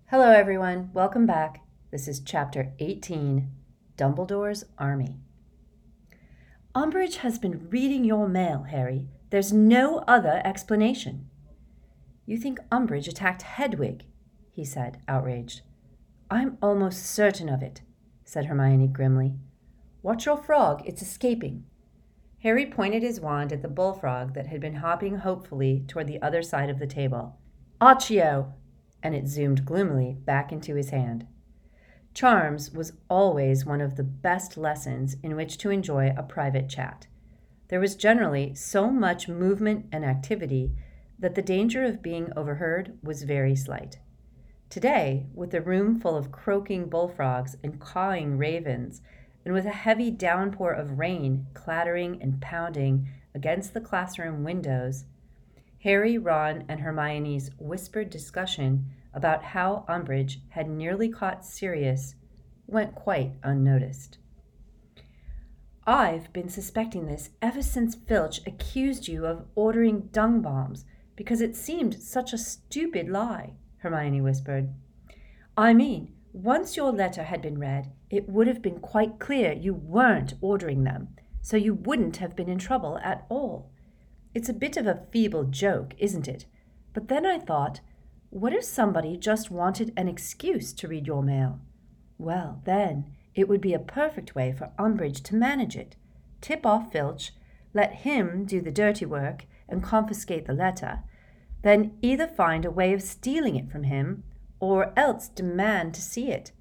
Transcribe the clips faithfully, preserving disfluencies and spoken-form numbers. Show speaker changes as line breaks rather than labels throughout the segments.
Hello, everyone. Welcome back. This is Chapter eighteen, Dumbledore's Army. Umbridge has been reading your mail, Harry. There's no other explanation. You think Umbridge attacked Hedwig? He said, outraged. I'm almost certain of it, said Hermione grimly. Watch your frog, it's escaping. Harry pointed his wand at the bullfrog that had been hopping hopefully toward the other side of the table. Accio! And it zoomed gloomily back into his hand. Charms was always one of the best lessons in which to enjoy a private chat. There was generally so much movement and activity that the danger of being overheard was very slight. Today, with a room full of croaking bullfrogs and cawing ravens, and with a heavy downpour of rain clattering and pounding against the classroom windows, Harry, Ron, and Hermione's whispered discussion about how Umbridge had nearly caught Sirius went quite unnoticed. I've been suspecting this ever since Filch accused you of ordering dung bombs because it seemed such a stupid lie, Hermione whispered. I mean, once your letter had been read, it would have been quite clear you weren't ordering them, so you wouldn't have been in trouble at all. It's a bit of a feeble joke, isn't it? But then I thought, what if somebody just wanted an excuse to read your mail? Well, then, it would be a perfect way for Umbridge to manage it. Tip off Filch, let him do the dirty work and confiscate the letter, then either find a way of stealing it from him or else demand to see it.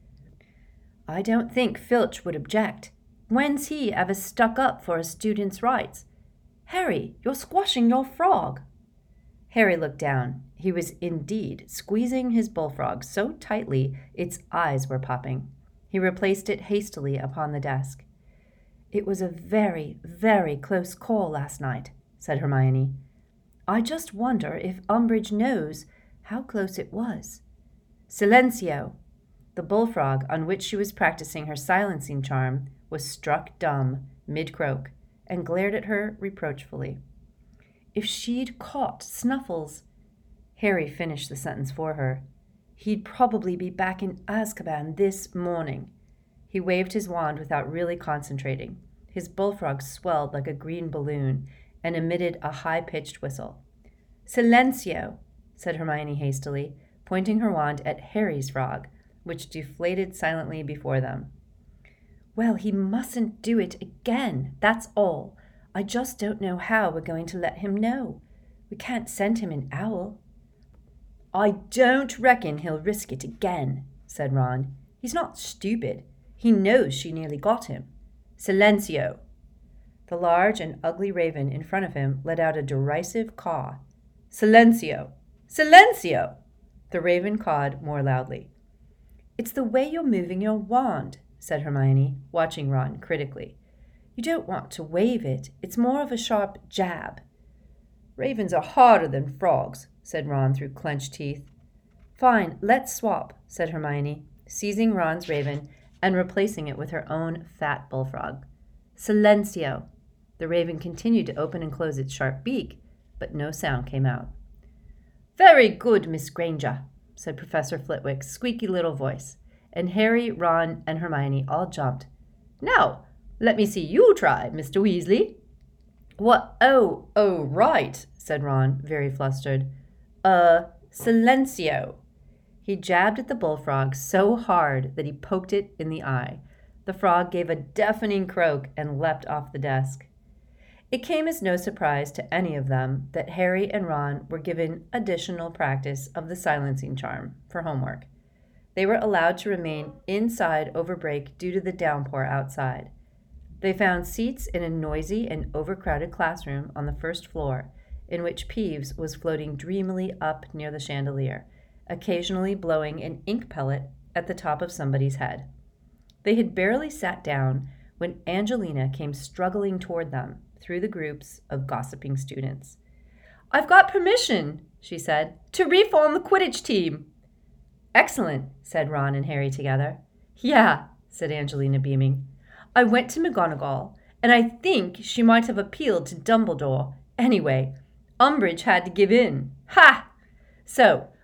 I don't think Filch would object. When's he ever stuck up for a student's rights? Harry, you're squashing your frog. Harry looked down. He was indeed squeezing his bullfrog so tightly its eyes were popping. He replaced it hastily upon the desk. It was a very, very close call last night, said Hermione. I just wonder if Umbridge knows how close it was. Silencio! The bullfrog on which she was practicing her silencing charm was struck dumb mid-croak and glared at her reproachfully. If she'd caught Snuffles, Harry finished the sentence for her, he'd probably be back in Azkaban this morning. He waved his wand without really concentrating. His bullfrog swelled like a green balloon and emitted a high-pitched whistle. Silencio, said Hermione hastily, pointing her wand at Harry's frog, which deflated silently before them. Well, he mustn't do it again, that's all. I just don't know how we're going to let him know. We can't send him an owl. I don't reckon he'll risk it again, said Ron. He's not stupid. He knows she nearly got him. Silencio! The large and ugly raven in front of him let out a derisive caw. Silencio! Silencio! The raven cawed more loudly. It's the way you're moving your wand, said Hermione, watching Ron critically. You don't want to wave it. It's more of a sharp jab. Ravens are harder than frogs, said Ron through clenched teeth. Fine, let's swap, said Hermione, seizing Ron's raven and replacing it with her own fat bullfrog. Silencio! The raven continued to open and close its sharp beak, but no sound came out. Very good, Miss Granger, said Professor Flitwick's squeaky little voice, and Harry, Ron, and Hermione all jumped. Now, let me see you try, Mister Weasley. What? Oh, oh, right, said Ron, very flustered. Uh, silencio. He jabbed at the bullfrog so hard that he poked it in the eye. The frog gave a deafening croak and leapt off the desk. It came as no surprise to any of them that Harry and Ron were given additional practice of the silencing charm for homework. They were allowed to remain inside over break due to the downpour outside. They found seats in a noisy and overcrowded classroom on the first floor, in which Peeves was floating dreamily up near the chandelier, occasionally blowing an ink pellet at the top of somebody's head. They had barely sat down when Angelina came struggling toward them through the groups of gossiping students. I've got permission, she said, to reform the Quidditch team. Excellent, said Ron and Harry together. Yeah, said Angelina, beaming. I went to McGonagall, and I think she might have appealed to Dumbledore. Anyway, Umbridge had to give in. Ha! So,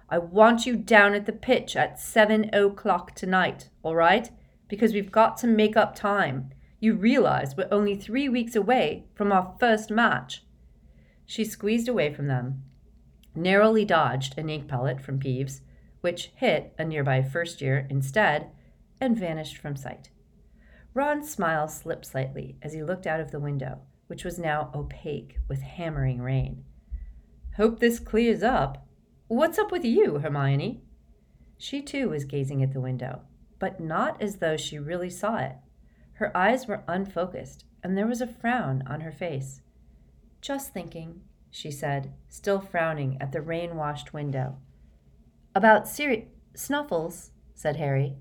I want you down at the pitch at seven o'clock tonight, all right? Because we've got to make up time. You realize we're only three weeks away from our first match." She squeezed away from them, narrowly dodged an ink pellet from Peeves, which hit a nearby first year instead, and vanished from sight. Ron's smile slipped slightly as he looked out of the window, which was now opaque with hammering rain. "Hope this clears up. What's up with you, Hermione?" She too was gazing at the window, but not as though she really saw it. Her eyes were unfocused, and there was a frown on her face. "Just thinking," she said, still frowning at the rain-washed window. "About Siri- Snuffles," said Harry.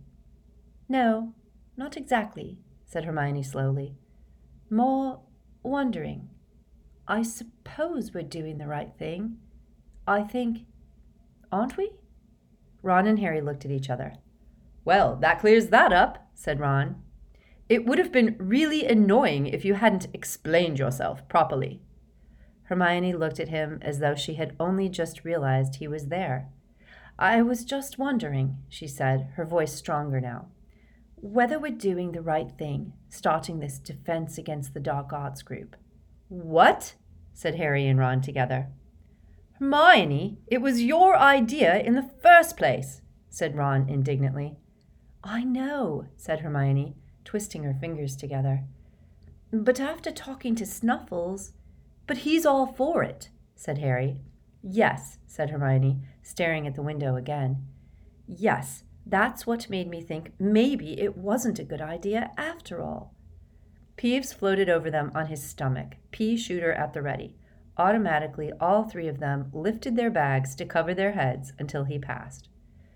"No, not exactly," said Hermione slowly. "More wondering. I suppose we're doing the right thing. I think, aren't we?" Ron and Harry looked at each other. "Well, that clears that up," said Ron. "It would have been really annoying if you hadn't explained yourself properly." Hermione looked at him as though she had only just realized he was there. "I was just wondering," she said, her voice stronger now, "whether we're doing the right thing, starting this Defense Against the Dark Arts group." "What?" said Harry and Ron together. "Hermione, it was your idea in the first place," said Ron indignantly. "I know," said Hermione, twisting her fingers together. "But after talking to Snuffles—" "But he's all for it," said Harry. "Yes," said Hermione, staring at the window again. "Yes, that's what made me think maybe it wasn't a good idea after all." Peeves floated over them on his stomach, pea shooter at the ready. Automatically, all three of them lifted their bags to cover their heads until he passed.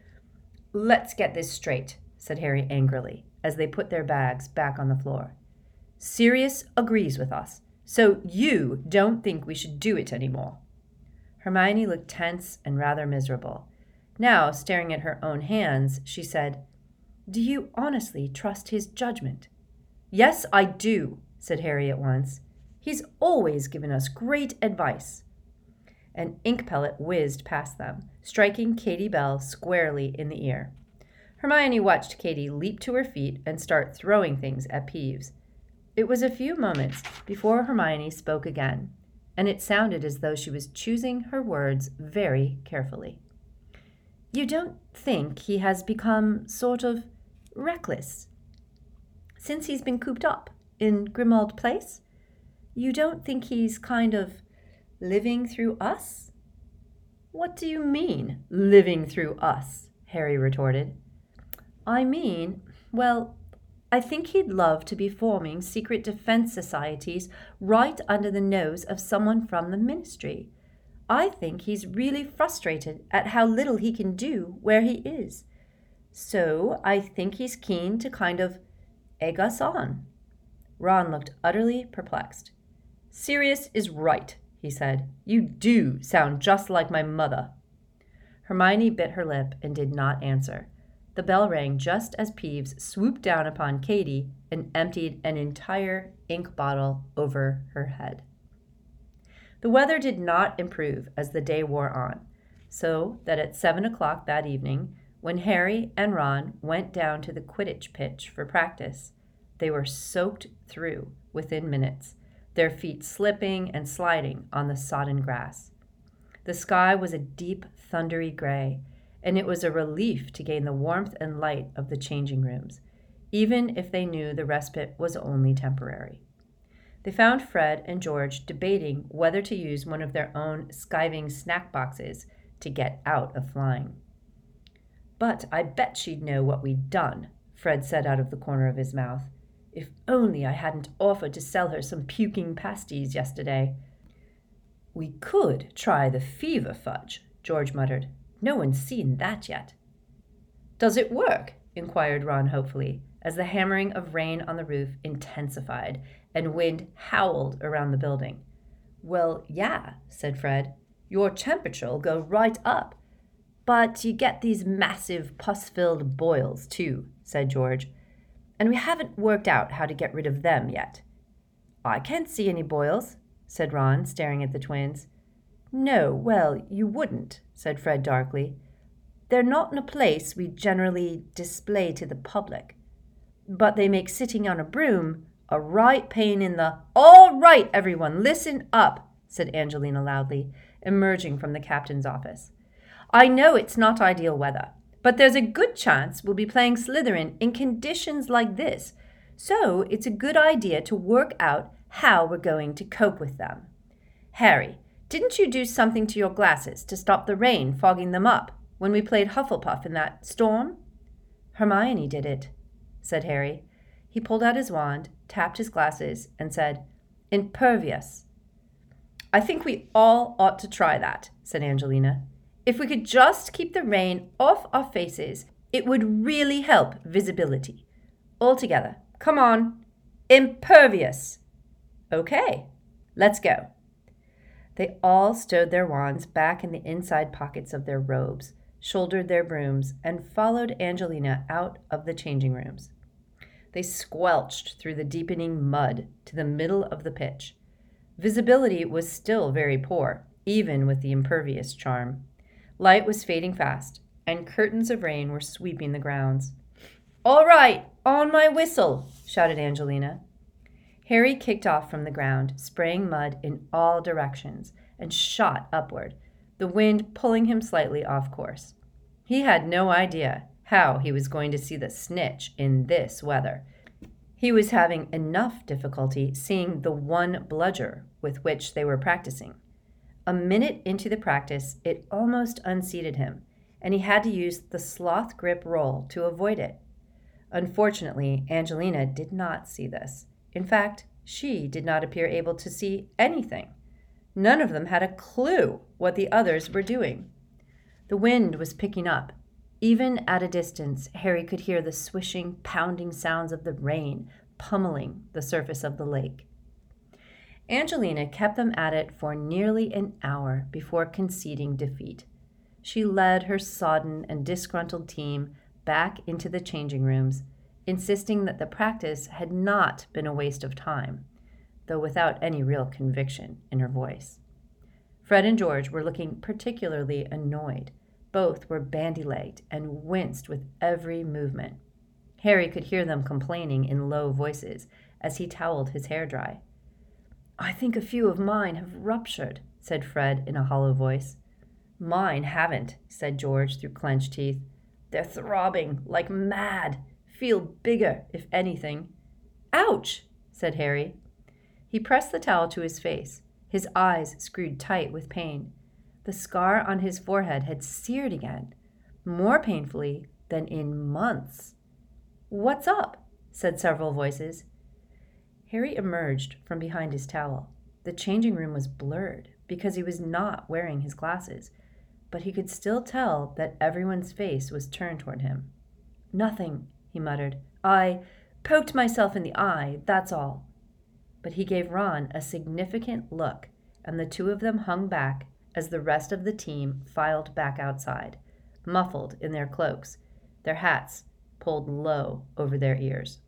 "Let's get this straight," said Harry angrily, as they put their bags back on the floor. "Sirius agrees with us, so you don't think we should do it anymore." Hermione looked tense and rather miserable. Now, staring at her own hands, she said, "Do you honestly trust his judgment?" "Yes, I do," said Harry at once. "He's always given us great advice." An ink pellet whizzed past them, striking Katie Bell squarely in the ear. Hermione watched Katie leap to her feet and start throwing things at Peeves. It was a few moments before Hermione spoke again, and it sounded as though she was choosing her words very carefully. "You don't think he has become sort of reckless since he's been cooped up in Grimmauld Place? You don't think he's kind of living through us?" "What do you mean, living through us?" Harry retorted. "I mean, well, I think he'd love to be forming secret defense societies right under the nose of someone from the Ministry. I think he's really frustrated at how little he can do where he is. So I think he's keen to kind of egg us on." Ron looked utterly perplexed. "Sirius is right," he said. "You do sound just like my mother." Hermione bit her lip and did not answer. The bell rang just as Peeves swooped down upon Katie and emptied an entire ink bottle over her head. The weather did not improve as the day wore on, so that at seven o'clock that evening, when Harry and Ron went down to the Quidditch pitch for practice, they were soaked through within minutes, their feet slipping and sliding on the sodden grass. The sky was a deep, thundery gray, and it was a relief to gain the warmth and light of the changing rooms, even if they knew the respite was only temporary. They found Fred and George debating whether to use one of their own skiving snack boxes to get out of flying. "But I bet she'd know what we'd done," Fred said out of the corner of his mouth. "If only I hadn't offered to sell her some puking pasties yesterday." "We could try the fever fudge," George muttered. "No one's seen that yet." "Does it work?" inquired Ron hopefully, as the hammering of rain on the roof intensified and wind howled around the building. "Well, yeah," said Fred. "Your temperature'll go right up. But you get these massive pus-filled boils, too," said George. "And we haven't worked out how to get rid of them yet." "I can't see any boils," said Ron, staring at the twins. "No, well, you wouldn't," said Fred darkly. They're not in a place we generally display to the public, but they make sitting on a broom a right pain in the— All right, everyone, listen up, said Angelina loudly, emerging from the captain's office. I know it's not ideal weather, but there's a good chance we'll be playing Slytherin in conditions like this, so it's a good idea to work out how we're going to cope with them. Harry, didn't you do something to your glasses to stop the rain fogging them up when we played Hufflepuff in that storm? Hermione did it, said Harry. He pulled out his wand, tapped his glasses, and said, Impervious. I think we all ought to try that, said Angelina. If we could just keep the rain off our faces, it would really help visibility. All together. Come on. Impervious. Okay, let's go. They all stowed their wands back in the inside pockets of their robes, shouldered their brooms, and followed Angelina out of the changing rooms. They squelched through the deepening mud to the middle of the pitch. Visibility was still very poor, even with the impervious charm. Light was fading fast, and curtains of rain were sweeping the grounds. All right, on my whistle, shouted Angelina. Harry kicked off from the ground, spraying mud in all directions, and shot upward, the wind pulling him slightly off course. He had no idea how he was going to see the snitch in this weather. He was having enough difficulty seeing the one bludger with which they were practicing. A minute into the practice, it almost unseated him, and he had to use the sloth grip roll to avoid it. Unfortunately, Angelina did not see this. In fact, she did not appear able to see anything. None of them had a clue what the others were doing. The wind was picking up. Even at a distance, Harry could hear the swishing, pounding sounds of the rain pummeling the surface of the lake. Angelina kept them at it for nearly an hour before conceding defeat. She led her sodden and disgruntled team back into the changing rooms, insisting that the practice had not been a waste of time, though without any real conviction in her voice. Fred and George were looking particularly annoyed. Both were bandy-legged and winced with every movement. Harry could hear them complaining in low voices as he toweled his hair dry. I think a few of mine have ruptured, said Fred in a hollow voice. Mine haven't, said George through clenched teeth. They're throbbing like mad. Feel bigger, if anything. Ouch, said Harry. He pressed the towel to his face, his eyes screwed tight with pain. The scar on his forehead had seared again, more painfully than in months. What's up? Said several voices. Harry emerged from behind his towel. The changing room was blurred because he was not wearing his glasses, but he could still tell that everyone's face was turned toward him. Nothing, he muttered. I poked myself in the eye, that's all. But he gave Ron a significant look, and the two of them hung back as the rest of the team filed back outside, muffled in their cloaks, their hats pulled low over their ears.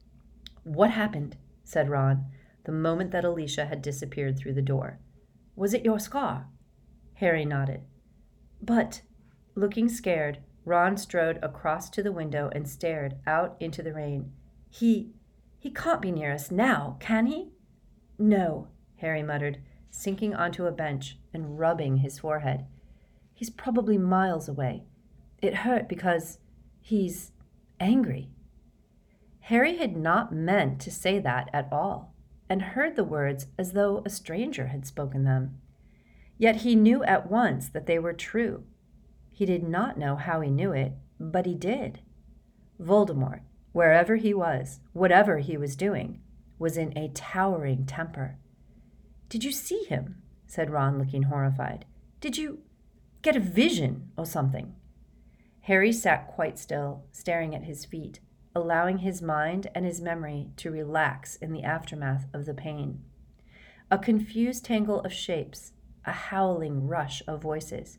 What happened? Said Ron, the moment that Alicia had disappeared through the door. Was it your scar? Harry nodded. But, looking scared, Ron strode across to the window and stared out into the rain. He, he can't be near us now, can he? No, Harry muttered, sinking onto a bench and rubbing his forehead. He's probably miles away. It hurt because he's angry. Harry had not meant to say that at all, and heard the words as though a stranger had spoken them. Yet he knew at once that they were true. He did not know how he knew it, but he did. Voldemort, wherever he was, whatever he was doing, was in a towering temper. Did you see him? Said Ron, looking horrified. Did you get a vision or something? Harry sat quite still, staring at his feet, allowing his mind and his memory to relax in the aftermath of the pain. A confused tangle of shapes, a howling rush of voices.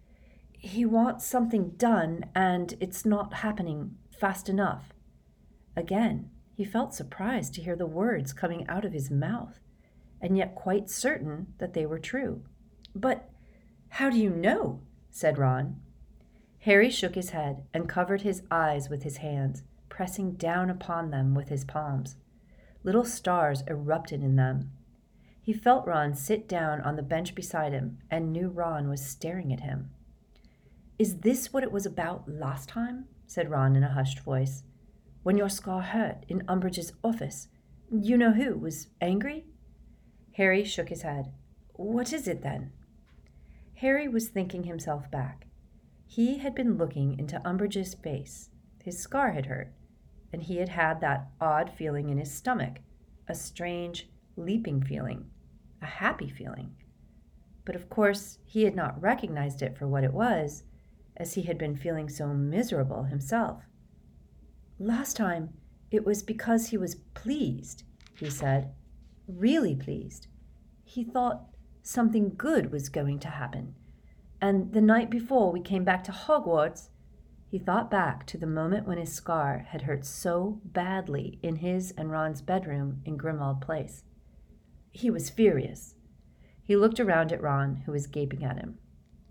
He wants something done, and it's not happening fast enough. Again, he felt surprised to hear the words coming out of his mouth, and yet quite certain that they were true. But how do you know? Said Ron. Harry shook his head and covered his eyes with his hands, pressing down upon them with his palms. Little stars erupted in them. He felt Ron sit down on the bench beside him and knew Ron was staring at him. "Is this what it was about last time?" said Ron in a hushed voice. "When your scar hurt in Umbridge's office, you know who was angry?" Harry shook his head. "What is it then?" Harry was thinking himself back. He had been looking into Umbridge's face. His scar had hurt, and he had had that odd feeling in his stomach, a strange, leaping feeling, a happy feeling. But of course he had not recognized it for what it was, as he had been feeling so miserable himself. "Last time it was because he was pleased," he said, "really pleased. He thought something good was going to happen. And the night before we came back to Hogwarts," he thought back to the moment when his scar had hurt so badly in his and Ron's bedroom in Grimmauld Place. "He was furious." He looked around at Ron, who was gaping at him.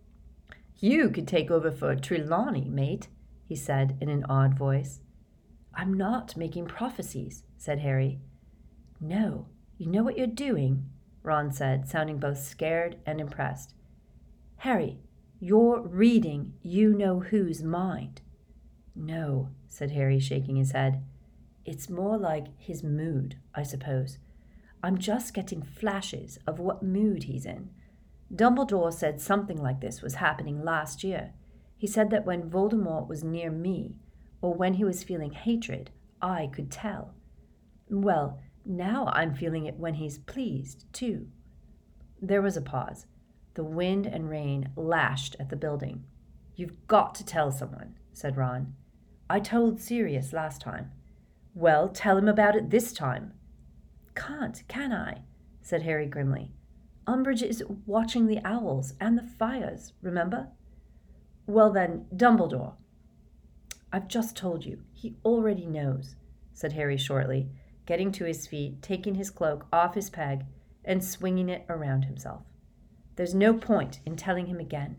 "You could take over for Trelawney, mate," he said in an odd voice. "I'm not making prophecies," said Harry. "No, you know what you're doing," Ron said, sounding both scared and impressed. "Harry, you're reading you-know-who's mind." "No," said Harry, shaking his head. "It's more like his mood, I suppose. I'm just getting flashes of what mood he's in. Dumbledore said something like this was happening last year. He said that when Voldemort was near me, or when he was feeling hatred, I could tell. Well, now I'm feeling it when he's pleased, too." There was a pause. The wind and rain lashed at the building. "You've got to tell someone," said Ron. "I told Sirius last time." "Well, tell him about it this time." "Can't, can I?" said Harry grimly. "Umbridge is watching the owls and the fires, remember?" "Well then, Dumbledore." "I've just told you. He already knows," said Harry shortly, getting to his feet, taking his cloak off his peg, and swinging it around himself. "There's no point in telling him again."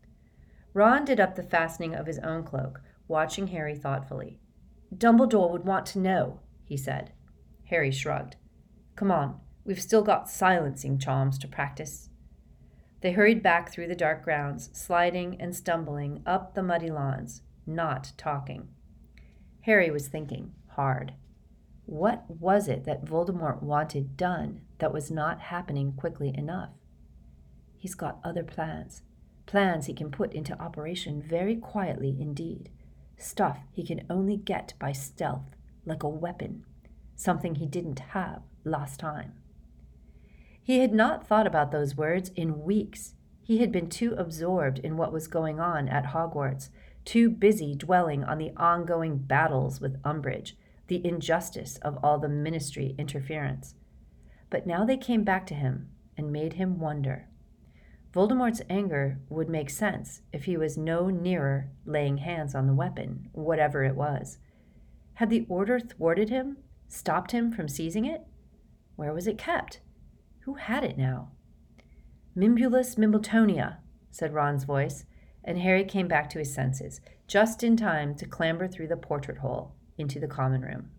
Ron did up the fastening of his own cloak, watching Harry thoughtfully. "Dumbledore would want to know," he said. Harry shrugged. "Come on, we've still got silencing charms to practice." They hurried back through the dark grounds, sliding and stumbling up the muddy lawns, not talking. Harry was thinking hard. What was it that Voldemort wanted done that was not happening quickly enough? He's got other plans, plans he can put into operation very quietly indeed, stuff he can only get by stealth, like a weapon, something he didn't have last time. He had not thought about those words in weeks. He had been too absorbed in what was going on at Hogwarts, too busy dwelling on the ongoing battles with Umbridge, the injustice of all the ministry interference. But now they came back to him and made him wonder. Voldemort's anger would make sense if he was no nearer laying hands on the weapon, whatever it was. Had the order thwarted him, stopped him from seizing it? Where was it kept? Who had it now? "Mimbulus Mimbletonia," said Ron's voice, and Harry came back to his senses, just in time to clamber through the portrait hole into the common room.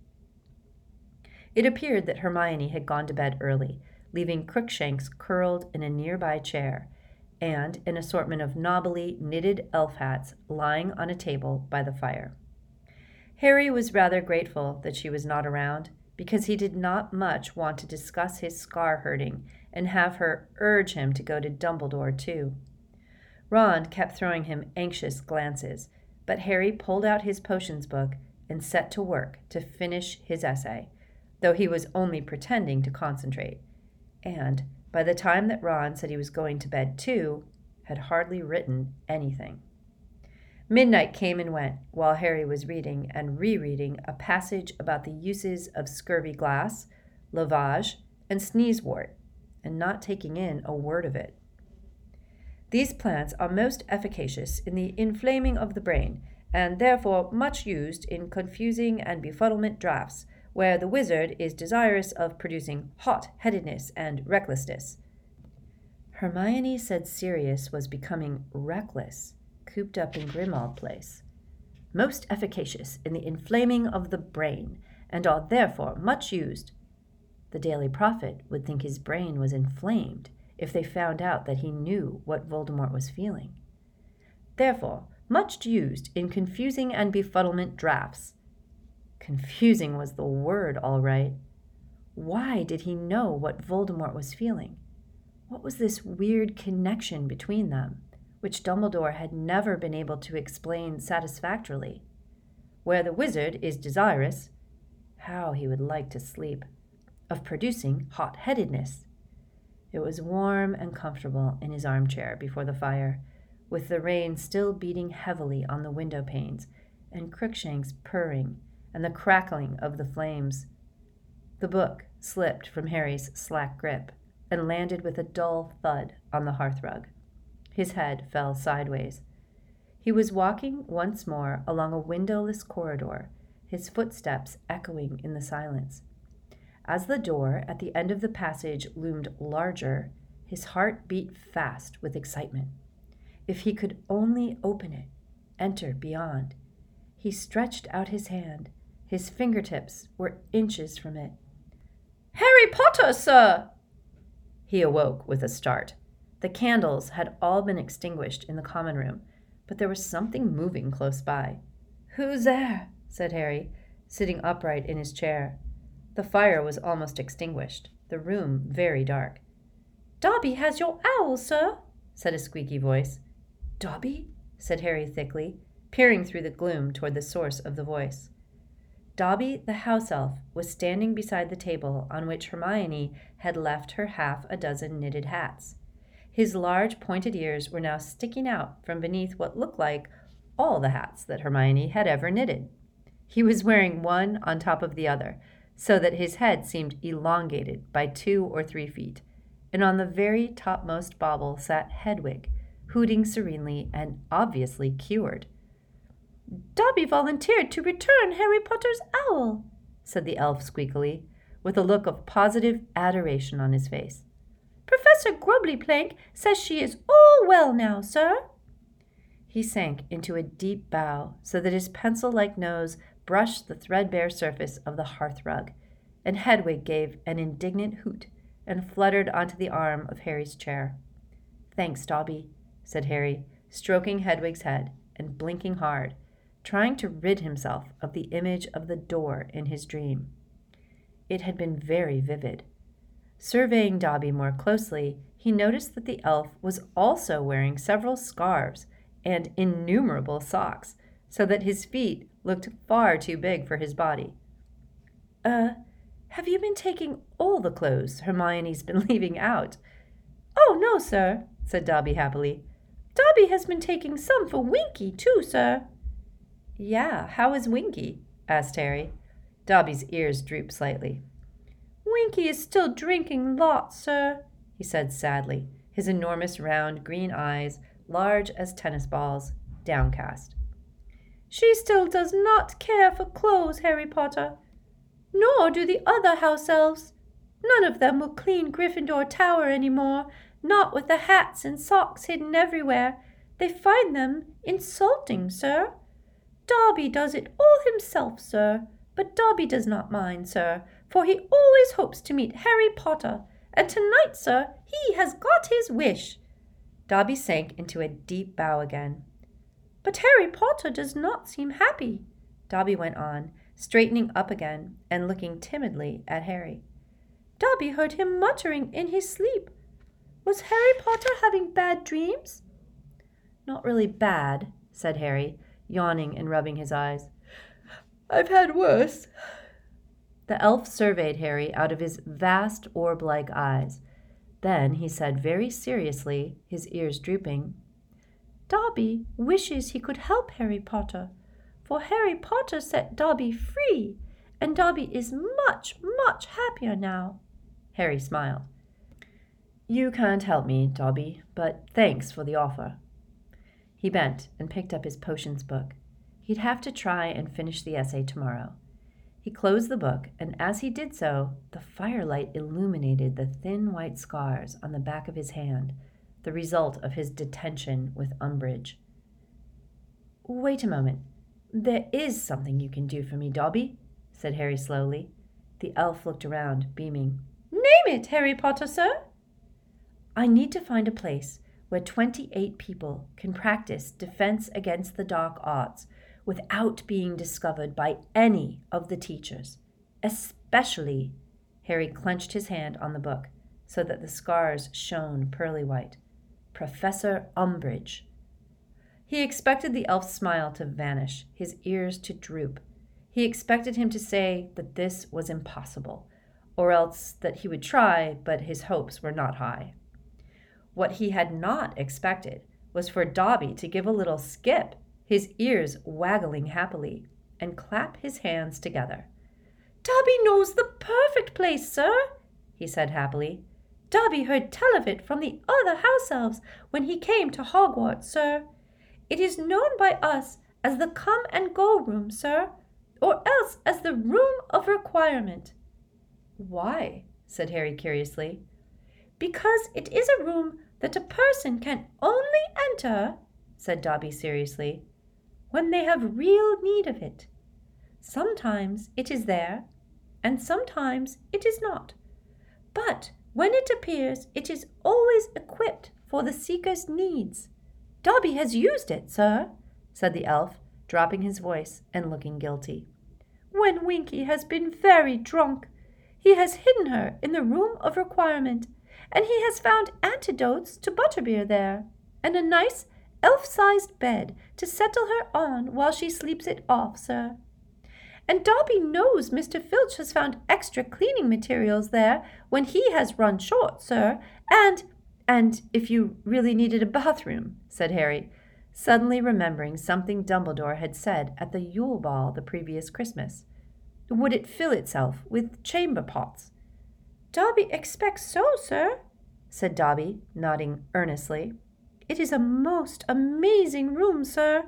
It appeared that Hermione had gone to bed early, leaving Crookshanks curled in a nearby chair, and an assortment of knobbly, knitted elf hats lying on a table by the fire. Harry was rather grateful that she was not around, because he did not much want to discuss his scar hurting and have her urge him to go to Dumbledore too. Ron kept throwing him anxious glances, but Harry pulled out his potions book and set to work to finish his essay, though he was only pretending to concentrate, and by the time that Ron said he was going to bed too, had hardly written anything. Midnight came and went while Harry was reading and rereading a passage about the uses of scurvy glass, lavage, and sneezewort, and not taking in a word of it. "These plants are most efficacious in the inflaming of the brain, and therefore much used in confusing and befuddlement draughts, where the wizard is desirous of producing hot-headedness and recklessness." Hermione said Sirius was becoming reckless, cooped up in Grimmauld Place. Most efficacious in the inflaming of the brain, and are therefore much used. The Daily Prophet would think his brain was inflamed if they found out that he knew what Voldemort was feeling. Therefore, much used in confusing and befuddlement drafts. Confusing was the word, all right. Why did he know what Voldemort was feeling? What was this weird connection between them, which Dumbledore had never been able to explain satisfactorily? Where the wizard is desirous, how he would like to sleep, of producing hot-headedness. It was warm and comfortable in his armchair before the fire, with the rain still beating heavily on the window panes, and Crookshanks purring, and the crackling of the flames. The book slipped from Harry's slack grip and landed with a dull thud on the hearthrug. His head fell sideways. He was walking once more along a windowless corridor, his footsteps echoing in the silence. As the door at the end of the passage loomed larger, his heart beat fast with excitement. If he could only open it, enter beyond. He stretched out his hand. His fingertips were inches from it. "Harry Potter, sir!" He awoke with a start. The candles had all been extinguished in the common room, but there was something moving close by. "Who's there?" said Harry, sitting upright in his chair. The fire was almost extinguished, the room very dark. "Dobby has your owl, sir," said a squeaky voice. "Dobby?" said Harry thickly, peering through the gloom toward the source of the voice. Dobby the house elf was standing beside the table on which Hermione had left her half a dozen knitted hats. His large pointed ears were now sticking out from beneath what looked like all the hats that Hermione had ever knitted. He was wearing one on top of the other, so that his head seemed elongated by two or three feet, and on the very topmost bauble sat Hedwig, hooting serenely and obviously cured. "Dobby volunteered to return Harry Potter's owl," said the elf squeakily, with a look of positive adoration on his face. "Professor Grubbly-Plank says she is all well now, sir." He sank into a deep bow so that his pencil-like nose brushed the threadbare surface of the hearthrug, and Hedwig gave an indignant hoot and fluttered onto the arm of Harry's chair. "Thanks, Dobby," said Harry, stroking Hedwig's head and blinking hard, trying to rid himself of the image of the door in his dream. It had been very vivid. Surveying Dobby more closely, he noticed that the elf was also wearing several scarves and innumerable socks, so that his feet looked far too big for his body. Uh, have you been taking all the clothes Hermione's been leaving out?" "Oh, no, sir," said Dobby happily. "Dobby has been taking some for Winky, too, sir." "Yeah, how is Winky?" asked Harry. Dobby's ears drooped slightly. "Winky is still drinking lots, sir," he said sadly, his enormous round green eyes, large as tennis balls, downcast. "She still does not care for clothes, Harry Potter. Nor do the other house elves. None of them will clean Gryffindor Tower any more, not with the hats and socks hidden everywhere. They find them insulting, sir. Dobby does it all himself, sir, but Dobby does not mind, sir, for he always hopes to meet Harry Potter, and tonight, sir, he has got his wish." Dobby sank into a deep bow again. "But Harry Potter does not seem happy," Dobby went on, straightening up again and looking timidly at Harry. "Dobby heard him muttering in his sleep. Was Harry Potter having bad dreams?" "Not really bad," said Harry, yawning and rubbing his eyes. "I've had worse." The elf surveyed Harry out of his vast orb-like eyes. Then he said very seriously, his ears drooping, "Dobby wishes he could help Harry Potter, for Harry Potter set Dobby free, and Dobby is much, much happier now." Harry smiled. "You can't help me, Dobby, but thanks for the offer." He bent and picked up his potions book. He'd have to try and finish the essay tomorrow. He closed the book, and as he did so, the firelight illuminated the thin white scars on the back of his hand, the result of his detention with Umbridge. Wait a moment. There is something you can do for me, Dobby, said Harry slowly. The elf looked around, beaming. Name it, Harry Potter, sir. I need to find a place where twenty-eight people can practice defense against the dark arts without being discovered by any of the teachers, especially, Harry clenched his hand on the book so that the scars shone pearly white, Professor Umbridge. He expected the elf's smile to vanish, his ears to droop. He expected him to say that this was impossible, or else that he would try, but his hopes were not high. What he had not expected was for Dobby to give a little skip, his ears waggling happily, and clap his hands together. Dobby knows the perfect place, sir, he said happily. Dobby heard tell of it from the other house elves when he came to Hogwarts, sir. It is known by us as the come and go room, sir, or else as the room of requirement. Why? Said Harry curiously. Because it is a room that a person can only enter, said Dobby seriously, when they have real need of it. Sometimes it is there, and sometimes it is not. But when it appears, it is always equipped for the seeker's needs. Dobby has used it, sir, said the elf, dropping his voice and looking guilty. When Winky has been very drunk, he has hidden her in the room of requirement, and he has found antidotes to butterbeer there, and a nice elf-sized bed to settle her on while she sleeps it off, sir. And Dobby knows Mister Filch has found extra cleaning materials there when he has run short, sir, and— And if you really needed a bathroom, said Harry, suddenly remembering something Dumbledore had said at the Yule Ball the previous Christmas. Would it fill itself with chamber pots? Dobby expects so, sir, said Dobby, nodding earnestly. It is a most amazing room, sir.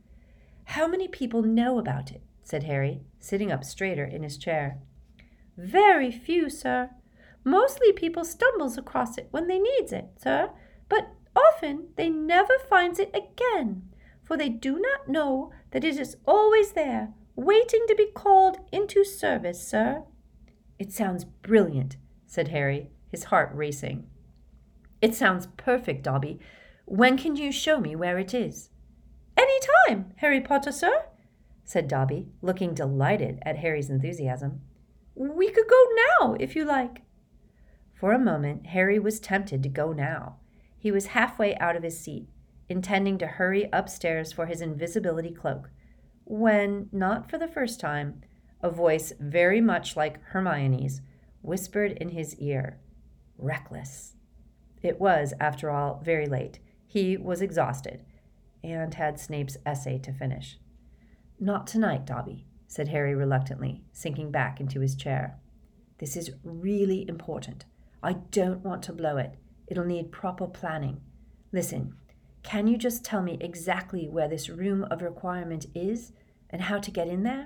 How many people know about it? Said Harry, sitting up straighter in his chair. Very few, sir. Mostly people stumbles across it when they needs it, sir, but often they never finds it again, for they do not know that it is always there, waiting to be called into service, sir. It sounds brilliant, said Harry, his heart racing. It sounds perfect, Dobby. When can you show me where it is? Any time, Harry Potter, sir, said Dobby, looking delighted at Harry's enthusiasm. We could go now, if you like. For a moment, Harry was tempted to go now. He was halfway out of his seat, intending to hurry upstairs for his invisibility cloak, when, not for the first time, a voice very much like Hermione's whispered in his ear, "Reckless." It was, after all, very late. He was exhausted, and had Snape's essay to finish. "Not tonight, Dobby," said Harry reluctantly, sinking back into his chair. "This is really important. I don't want to blow it. It'll need proper planning. Listen, can you just tell me exactly where this room of requirement is and how to get in there?"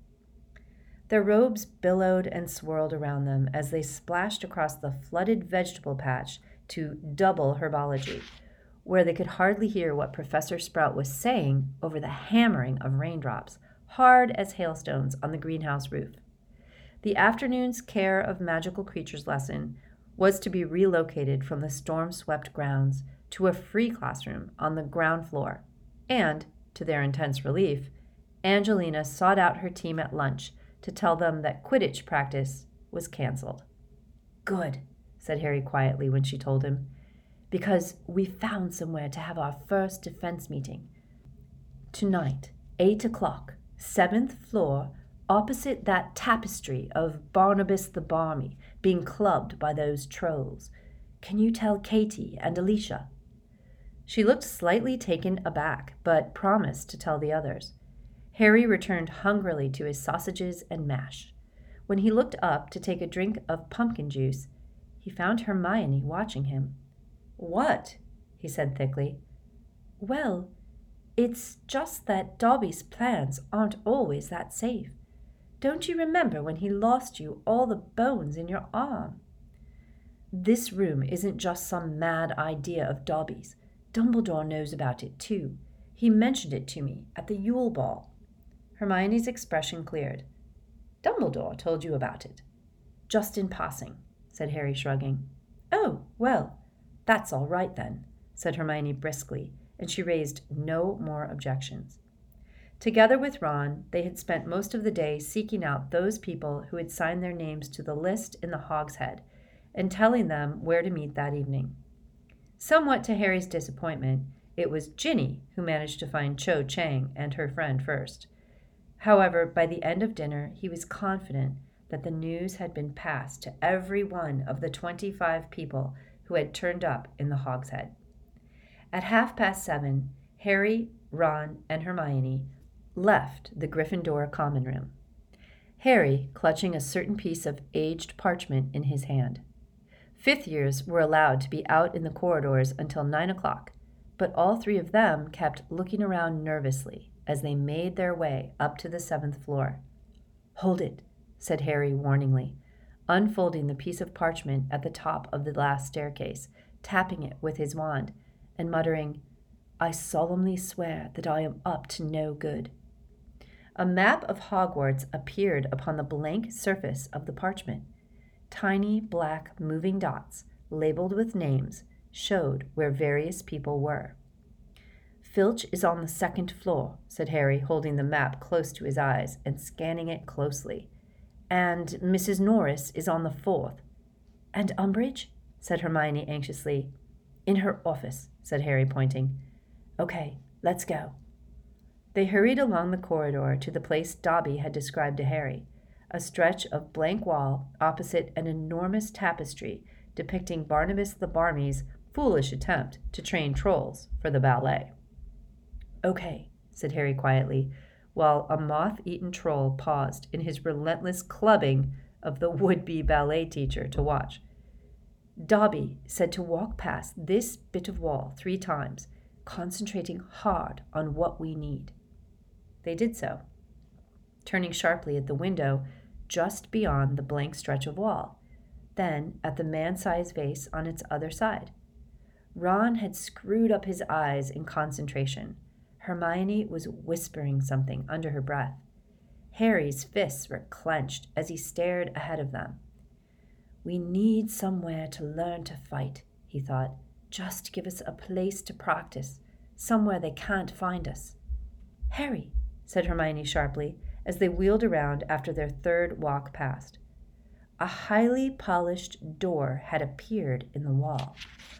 Their robes billowed and swirled around them as they splashed across the flooded vegetable patch to double herbology, where they could hardly hear what Professor Sprout was saying over the hammering of raindrops, hard as hailstones on the greenhouse roof. The afternoon's Care of Magical Creatures lesson was to be relocated from the storm-swept grounds to a free classroom on the ground floor, and, to their intense relief, Angelina sought out her team at lunch to tell them that Quidditch practice was canceled. "Good," said Harry quietly when she told him, "because we found somewhere to have our first defense meeting. Tonight, eight o'clock, seventh floor, opposite that tapestry of Barnabas the Barmy being clubbed by those trolls. Can you tell Katie and Alicia?" She looked slightly taken aback, but promised to tell the others. Harry returned hungrily to his sausages and mash. When he looked up to take a drink of pumpkin juice, he found Hermione watching him. "What?" he said thickly. "Well, it's just that Dobby's plans aren't always that safe. Don't you remember when he lost you all the bones in your arm? This room isn't just some mad idea of Dobby's. Dumbledore knows about it too. He mentioned it to me at the Yule Ball. Hermione's expression cleared. Dumbledore told you about it. Just in passing, said Harry, shrugging. Oh, well, that's all right then, said Hermione briskly, and she raised no more objections. Together with Ron, they had spent most of the day seeking out those people who had signed their names to the list in the Hogshead and telling them where to meet that evening. Somewhat to Harry's disappointment, it was Ginny who managed to find Cho Chang and her friend first. However, by the end of dinner, he was confident that the news had been passed to every one of the twenty-five people who had turned up in the Hogshead. At half past seven, Harry, Ron, and Hermione left the Gryffindor common room, Harry clutching a certain piece of aged parchment in his hand. Fifth years were allowed to be out in the corridors until nine o'clock, but all three of them kept looking around nervously as they made their way up to the seventh floor. Hold it, said Harry warningly, unfolding the piece of parchment at the top of the last staircase, tapping it with his wand, and muttering, I solemnly swear that I am up to no good. A map of Hogwarts appeared upon the blank surface of the parchment. Tiny black moving dots, labeled with names, showed where various people were. Filch is on the second floor, said Harry, holding the map close to his eyes and scanning it closely. And Missus Norris is on the fourth. And Umbridge? Said Hermione anxiously. In her office, said Harry, pointing. Okay, let's go. They hurried along the corridor to the place Dobby had described to Harry, a stretch of blank wall opposite an enormous tapestry depicting Barnabas the Barmy's foolish attempt to train trolls for the ballet. Okay, said Harry quietly, while a moth-eaten troll paused in his relentless clubbing of the would-be ballet teacher to watch. Dobby said to walk past this bit of wall three times, concentrating hard on what we need. They did so, turning sharply at the window just beyond the blank stretch of wall, then at the man-sized vase on its other side. Ron had screwed up his eyes in concentration. Hermione was whispering something under her breath. Harry's fists were clenched as he stared ahead of them. We need somewhere to learn to fight, he thought. Just give us a place to practice, somewhere they can't find us. Harry, said Hermione sharply, as they wheeled around after their third walk past. A highly polished door had appeared in the wall.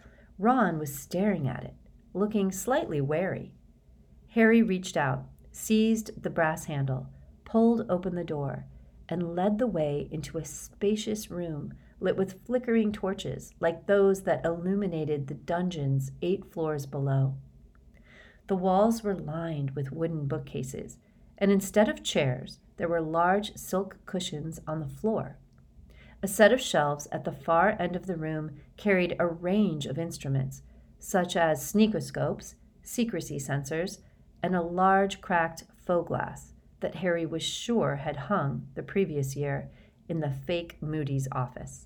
Ron was staring at it, looking slightly wary. Harry reached out, seized the brass handle, pulled open the door, and led the way into a spacious room lit with flickering torches like those that illuminated the dungeons eight floors below. The walls were lined with wooden bookcases, and instead of chairs, there were large silk cushions on the floor. A set of shelves at the far end of the room carried a range of instruments, such as sneakoscopes, secrecy sensors, and a large cracked faux glass that Harry was sure had hung the previous year in the fake Moody's office.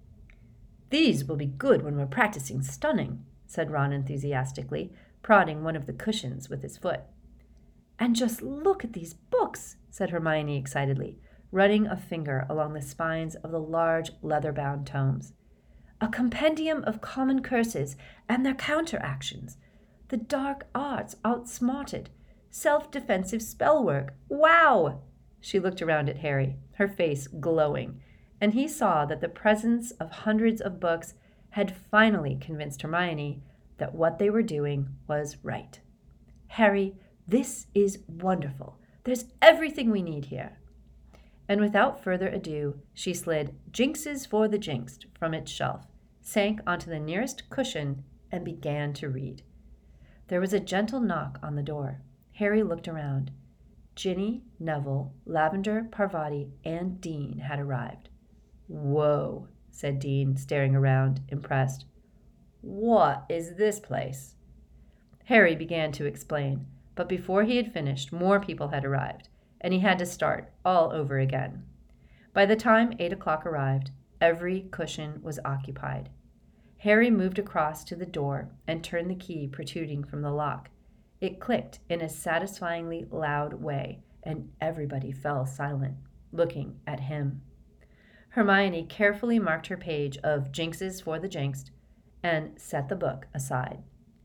These will be good when we're practicing stunning, said Ron enthusiastically, prodding one of the cushions with his foot. And just look at these books, said Hermione excitedly, running a finger along the spines of the large leather-bound tomes. A compendium of common curses and their counteractions. The dark arts outsmarted. Self-defensive spellwork. Wow! She looked around at Harry, her face glowing, and he saw that the presence of hundreds of books had finally convinced Hermione that what they were doing was right. Harry, this is wonderful. There's everything we need here. And without further ado, she slid Jinxes for the Jinxed from its shelf, sank onto the nearest cushion, and began to read. There was a gentle knock on the door. Harry looked around. Ginny, Neville, Lavender, Parvati, and Dean had arrived. Whoa, said Dean, staring around, impressed. What is this place? Harry began to explain, but before he had finished, more people had arrived, and he had to start all over again. By the time eight o'clock arrived, every cushion was occupied. Harry moved across to the door and turned the key protruding from the lock. It clicked in a satisfyingly loud way, and everybody fell silent, looking at him. Hermione carefully marked her page of Jinxes for the Jinxed and set the book aside.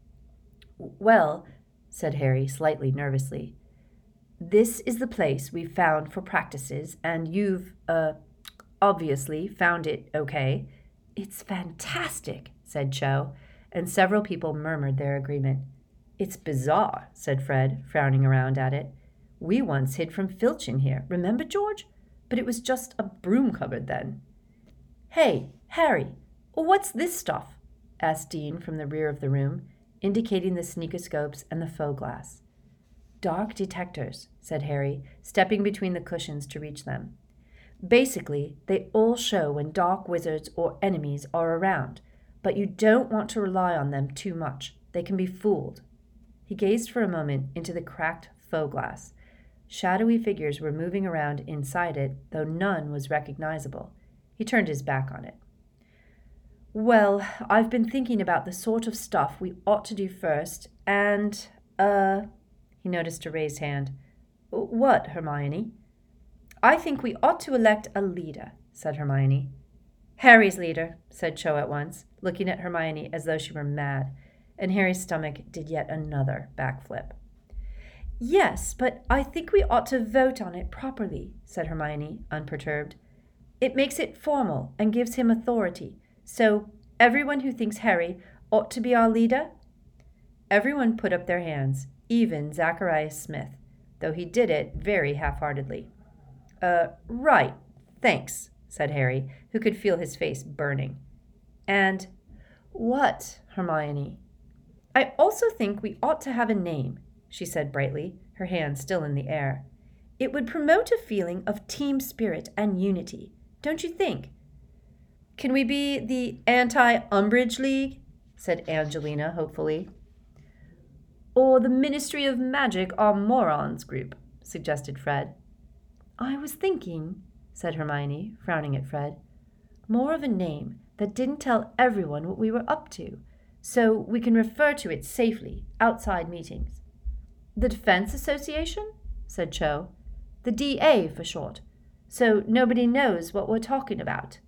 "Well," said Harry slightly nervously, "this is the place we've found for practices, and you've, uh, obviously found it okay." "It's fantastic," said Cho, and several people murmured their agreement. "It's bizarre," said Fred, frowning around at it. "We once hid from Filch in here, remember, George? But it was just a broom cupboard then." "Hey, Harry, what's this stuff?" asked Dean from the rear of the room, indicating the sneakoscopes and the faux glass. "Dark detectors," said Harry, stepping between the cushions to reach them. "Basically, they all show when dark wizards or enemies are around, but you don't want to rely on them too much. They can be fooled." He gazed for a moment into the cracked faux glass. Shadowy figures were moving around inside it, though none was recognizable. He turned his back on it. "Well, I've been thinking about the sort of stuff we ought to do first, and, uh, he noticed a raised hand. "What, Hermione?" "I think we ought to elect a leader," said Hermione. "Harry's leader," said Cho at once, looking at Hermione as though she were mad, and Harry's stomach did yet another backflip. "Yes, but I think we ought to vote on it properly," said Hermione, unperturbed. "It makes it formal and gives him authority. So, everyone who thinks Harry ought to be our leader?" Everyone put up their hands, even Zacharias Smith, though he did it very half-heartedly. Uh, right, thanks," said Harry, who could feel his face burning. "And what, Hermione?" "I also think we ought to have a name," she said brightly, her hand still in the air. "It would promote a feeling of team spirit and unity, don't you think?" "Can we be the Anti-Umbridge League?" said Angelina hopefully. "Or the Ministry of Magic Are Morons group," suggested Fred. "I was thinking," said Hermione, frowning at Fred, "more of a name that didn't tell everyone what we were up to, so we can refer to it safely outside meetings." "The Defense Association?" said Cho. "The D A for short, so nobody knows what we're talking about."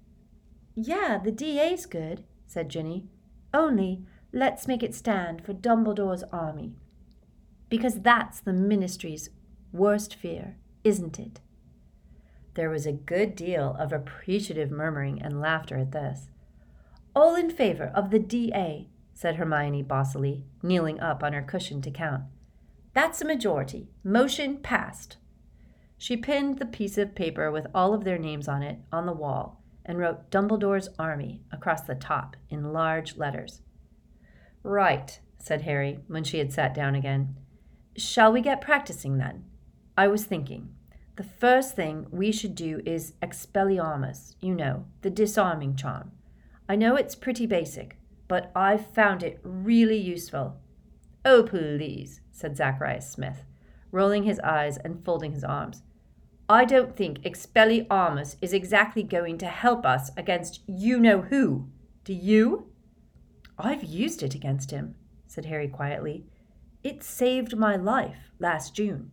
"Yeah, the D A's good," said Ginny. "Only let's make it stand for Dumbledore's Army, because that's the Ministry's worst fear, isn't it?" There was a good deal of appreciative murmuring and laughter at this. "All in favor of the D A," said Hermione bossily, kneeling up on her cushion to count. "That's a majority. Motion passed." She pinned the piece of paper with all of their names on it on the wall and wrote Dumbledore's Army across the top in large letters. "Right," said Harry when she had sat down again. "Shall we get practicing then? I was thinking, the first thing we should do is Expelliarmus, you know, the disarming charm. I know it's pretty basic, but I've found it really useful." "Oh, please," said Zacharias Smith, rolling his eyes and folding his arms. "I don't think Expelliarmus is exactly going to help us against you-know-who. Do you?" "I've used it against him," said Harry quietly. "It saved my life last June."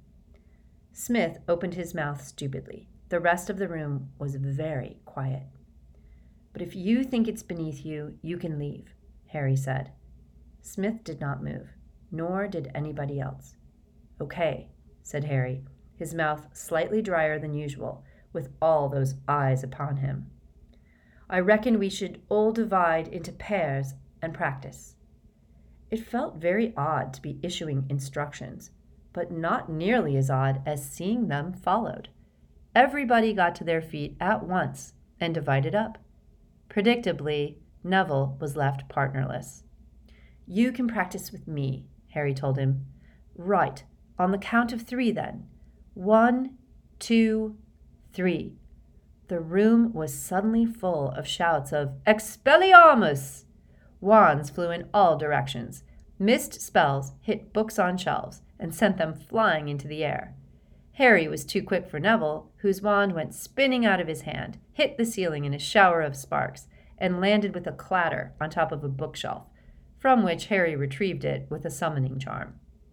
Smith opened his mouth stupidly. The rest of the room was very quiet. "But if you think it's beneath you, you can leave," Harry said. Smith did not move, nor did anybody else. "Okay," said Harry, his mouth slightly drier than usual, with all those eyes upon him. "I reckon we should all divide into pairs and practice." It felt very odd to be issuing instructions, but not nearly as odd as seeing them followed. Everybody got to their feet at once and divided up. Predictably, Neville was left partnerless. "You can practice with me," Harry told him. "Right, on the count of three then. One, two, three." The room was suddenly full of shouts of "Expelliarmus!" Wands flew in all directions. Missed spells hit books on shelves and sent them flying into the air. Harry was too quick for Neville, whose wand went spinning out of his hand, hit the ceiling in a shower of sparks, and landed with a clatter on top of a bookshelf, from which Harry retrieved it with a summoning charm.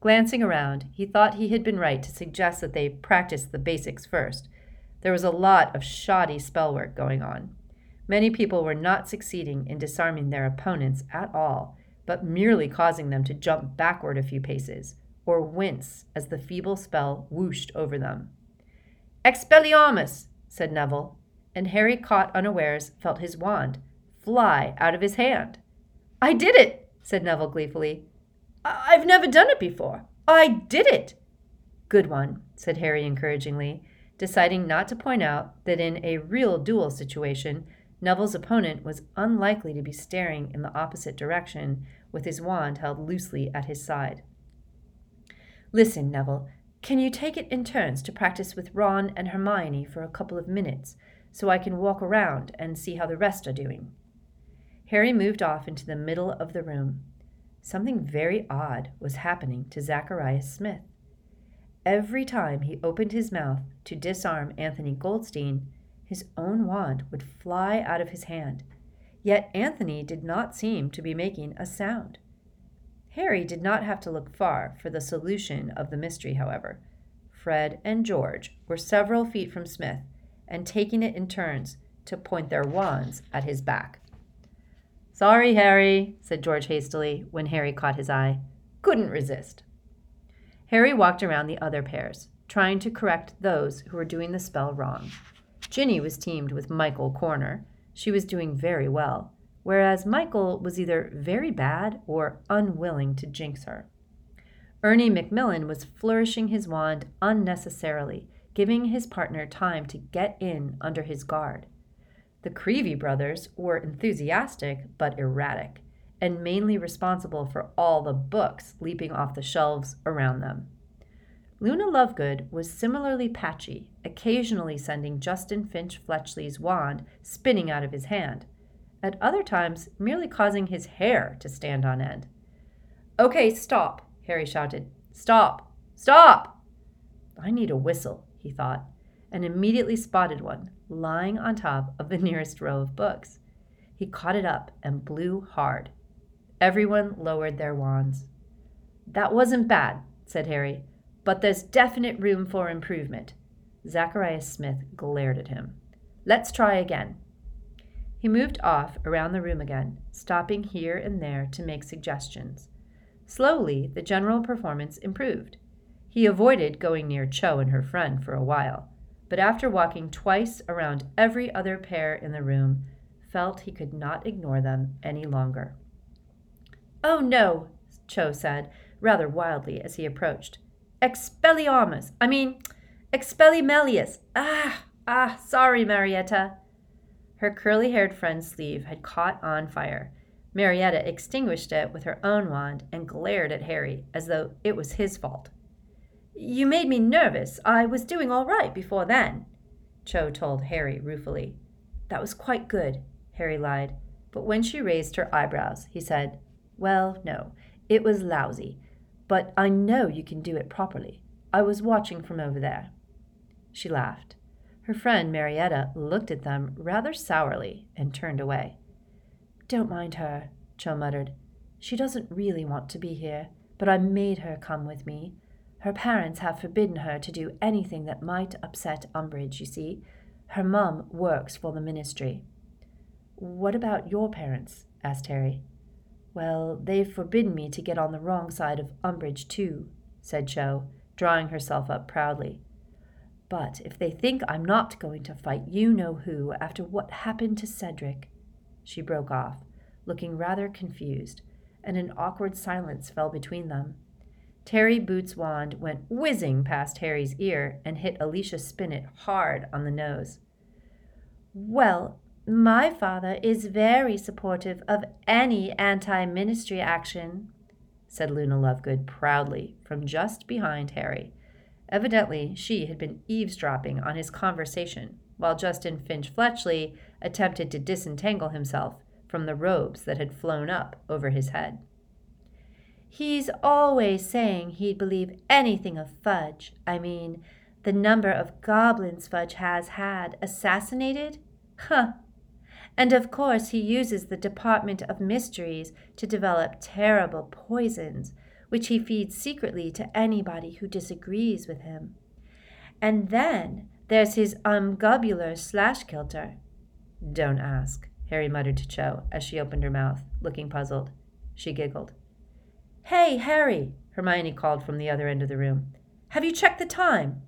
Glancing around, he thought he had been right to suggest that they practice the basics first. There was a lot of shoddy spell work going on. Many people were not succeeding in disarming their opponents at all, but merely causing them to jump backward a few paces, or wince as the feeble spell whooshed over them. "Expelliarmus!" said Neville, and Harry, caught unawares, felt his wand fly out of his hand. "I did it!" said Neville gleefully. I- I've never done it before. I did it!" "Good one," said Harry encouragingly, deciding not to point out that in a real duel situation, Neville's opponent was unlikely to be staring in the opposite direction with his wand held loosely at his side. "Listen, Neville, can you take it in turns to practice with Ron and Hermione for a couple of minutes, so I can walk around and see how the rest are doing?" Harry moved off into the middle of the room. Something very odd was happening to Zacharias Smith. Every time he opened his mouth to disarm Anthony Goldstein, his own wand would fly out of his hand, yet Anthony did not seem to be making a sound. Harry did not have to look far for the solution of the mystery, however. Fred and George were several feet from Smith and taking it in turns to point their wands at his back. "Sorry, Harry," said George hastily when Harry caught his eye. "Couldn't resist." Harry walked around the other pairs, trying to correct those who were doing the spell wrong. Ginny was teamed with Michael Corner. She was doing very well, whereas Michael was either very bad or unwilling to jinx her. Ernie Macmillan was flourishing his wand unnecessarily, giving his partner time to get in under his guard. The Creevy brothers were enthusiastic but erratic, and mainly responsible for all the books leaping off the shelves around them. Luna Lovegood was similarly patchy, occasionally sending Justin Finch Fletchley's wand spinning out of his hand, at other times merely causing his hair to stand on end. "Okay, stop," Harry shouted. "Stop! Stop!" "I need a whistle," he thought, and immediately spotted one lying on top of the nearest row of books. He caught it up and blew hard. Everyone lowered their wands. "That wasn't bad," said Harry, "but there's definite room for improvement." Zacharias Smith glared at him. "Let's try again." He moved off around the room again, stopping here and there to make suggestions. Slowly, the general performance improved. He avoided going near Cho and her friend for a while, but after walking twice around every other pair in the room, felt he could not ignore them any longer. "Oh no," Cho said, rather wildly as he approached. "Expelliarmus! I mean, Expelliarmus! Ah, ah, sorry, Marietta." Her curly-haired friend's sleeve had caught on fire. Marietta extinguished it with her own wand and glared at Harry as though it was his fault. "You made me nervous. I was doing all right before then," Cho told Harry ruefully. "That was quite good," Harry lied, but when she raised her eyebrows, he said, "Well, no, it was lousy, but I know you can do it properly. I was watching from over there." She laughed. Her friend Marietta looked at them rather sourly and turned away. "Don't mind her," Cho muttered. "She doesn't really want to be here, but I made her come with me. Her parents have forbidden her to do anything that might upset Umbridge, you see. Her mum works for the ministry." "What about your parents?" asked Harry. "Well, they've forbidden me to get on the wrong side of Umbridge, too," said Cho, drawing herself up proudly. "But if they think I'm not going to fight you-know-who after what happened to Cedric—" She broke off, looking rather confused, and an awkward silence fell between them. Terry Boots' wand went whizzing past Harry's ear and hit Alicia Spinnet hard on the nose. "Well, my father is very supportive of any anti-ministry action," said Luna Lovegood proudly from just behind Harry. Evidently, she had been eavesdropping on his conversation while Justin Finch Fletchley attempted to disentangle himself from the robes that had flown up over his head. "He's always saying he'd believe anything of Fudge. I mean, the number of goblins Fudge has had assassinated? Huh! And of course he uses the Department of Mysteries to develop terrible poisons, which he feeds secretly to anybody who disagrees with him. And then there's his umgubular slash-kilter. Don't ask, Harry muttered to Cho as she opened her mouth, looking puzzled. She giggled. Hey, Harry, Hermione called from the other end of the room. Have you checked the time?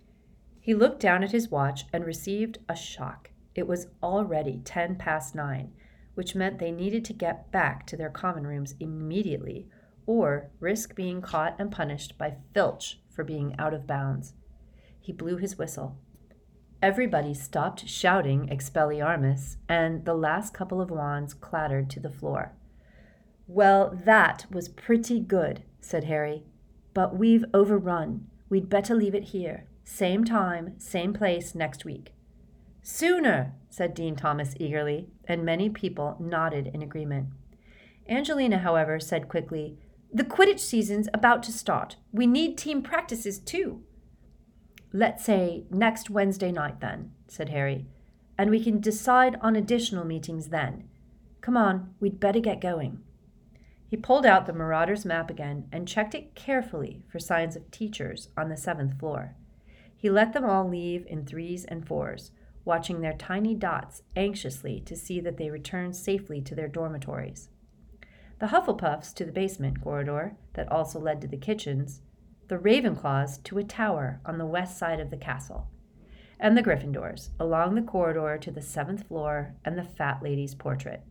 He looked down at his watch and received a shock. It was already ten past nine, which meant they needed to get back to their common rooms immediately, or risk being caught and punished by Filch for being out of bounds. He blew his whistle. Everybody stopped shouting Expelliarmus, and the last couple of wands clattered to the floor. Well, that was pretty good, said Harry. But we've overrun. We'd better leave it here. Same time, same place next week. Sooner, said Dean Thomas eagerly, and many people nodded in agreement. Angelina, however, said quickly, The Quidditch season's about to start. We need team practices, too. Let's say next Wednesday night, then, said Harry, and we can decide on additional meetings then. Come on, we'd better get going. He pulled out the Marauders map again and checked it carefully for signs of teachers on the seventh floor. He let them all leave in threes and fours, watching their tiny dots anxiously to see that they returned safely to their dormitories. The Hufflepuffs to the basement corridor that also led to the kitchens, the Ravenclaws to a tower on the west side of the castle, and the Gryffindors along the corridor to the seventh floor and the fat lady's portrait.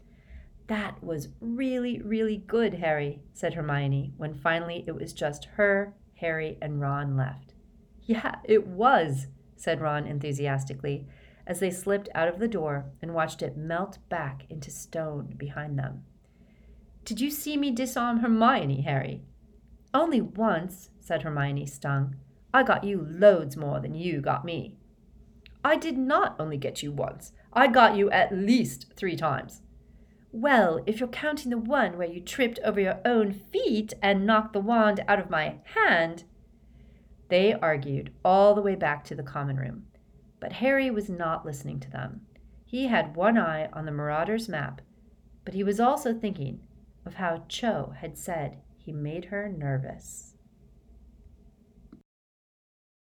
That was really, really good, Harry, said Hermione, when finally it was just her, Harry, and Ron left. Yeah, it was, said Ron enthusiastically, as they slipped out of the door and watched it melt back into stone behind them. Did you see me disarm Hermione, Harry? Only once, said Hermione, stung. I got you loads more than you got me. I did not only get you once. I got you at least three times. Well, if you're counting the one where you tripped over your own feet and knocked the wand out of my hand. They argued all the way back to the common room, but Harry was not listening to them. He had one eye on the Marauders' map, but he was also thinking of how Cho had said he made her nervous.